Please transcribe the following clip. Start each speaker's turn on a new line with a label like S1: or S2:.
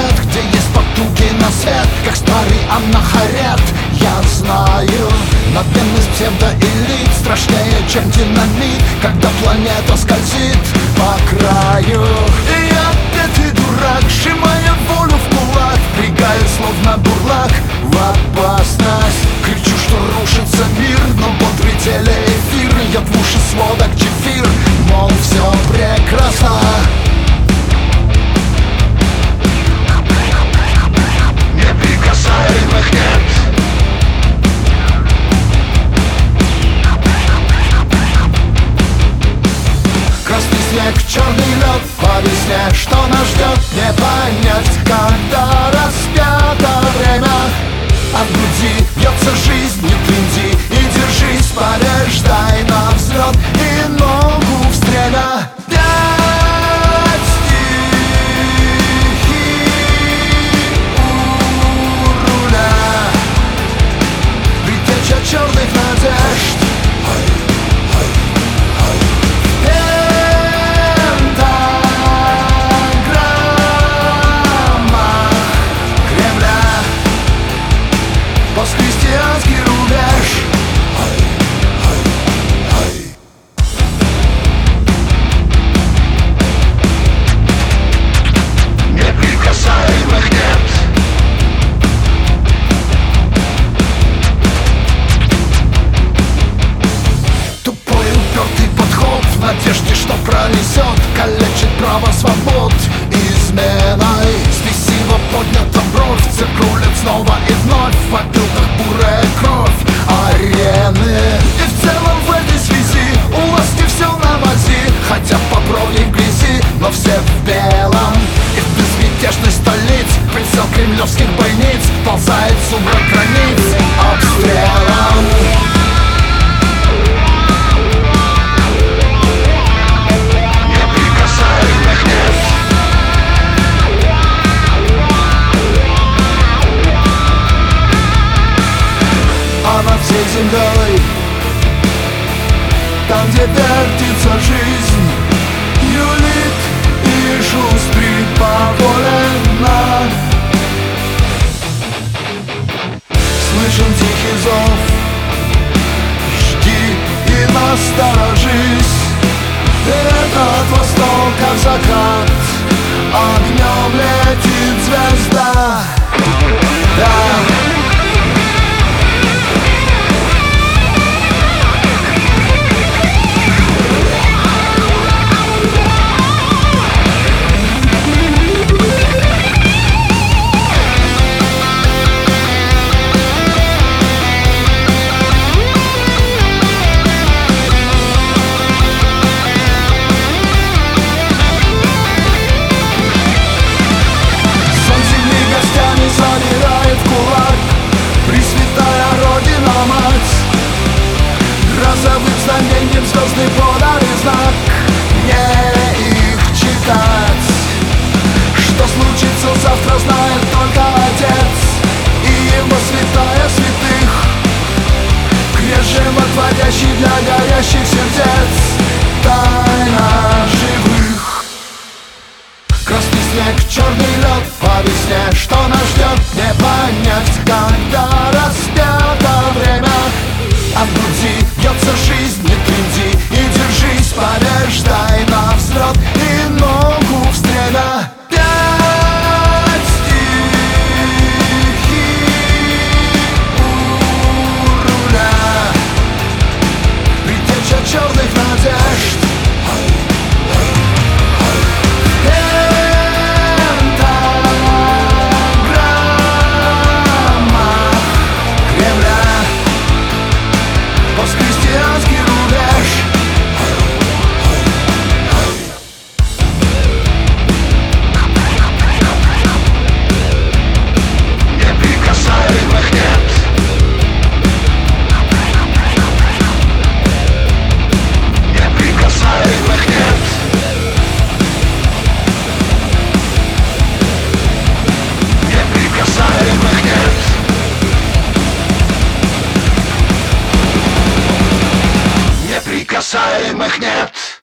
S1: нет, где есть потуги на свет, как старый анахарет. Я знаю, надменность псевдоэлит страшнее, чем динамит, когда планета скользит по краю. И опять ты дурак, сжимая волю в кулак, впрягаю словно бурлак в опасность. Кричу, что рушится мир, но бодрый телеэфир льет в уши сводок чефир, мол, все прекрасно. Неприкасаемых нет. Красный снег, черный лед по весне, что нас ждет, не понять, когда распято время. А в груди бьется жизнь, не трынди и держись, побеждай на взлет и ногу в стремя. Пять стихий у руля, предтеча черных надежд. Постхристианский рубеж. Неприкасаемых нет. Тупой упертый подход в надежде, что пронесет, калечит право свобод изменой. Спесиво поднята бровь, циркулит снова и вновь, в опилках бурая кровь арены. И в целом в этой связи у власти все на мази, хотя по брови в грязи, но все в белом. И в безмятежность столиц прицел кремлевских бойниц ползает сумрак границ обстрелом. Над всей землей, там, где вертится жизнь, юлит и шустрит поволенно. Слышен тихий зов, жди и насторожись. Это от востока в закат огнем летит звезда. Да. Замирает кулак, Пресвятая Родина-Мать. Грозовым знамением звездный подали знак, не их читать. Что случится завтра, знает только Отец и Его святая святых, крест животворящий для горящих сердец, тайна живых. Красный снег, черный лед по весне, что нас ждет, не понять, когда распято время. А в груди бьется жизнь, не трынди и держись, побеждай на взлет и ногу в стремя. Пять стихий у руля, предтеча черных надежд. Постхристианский рубеж. Неприкасаемых нет. Неприкасаемых нет. Неприкасаемых нет. Неприкасаемых нет.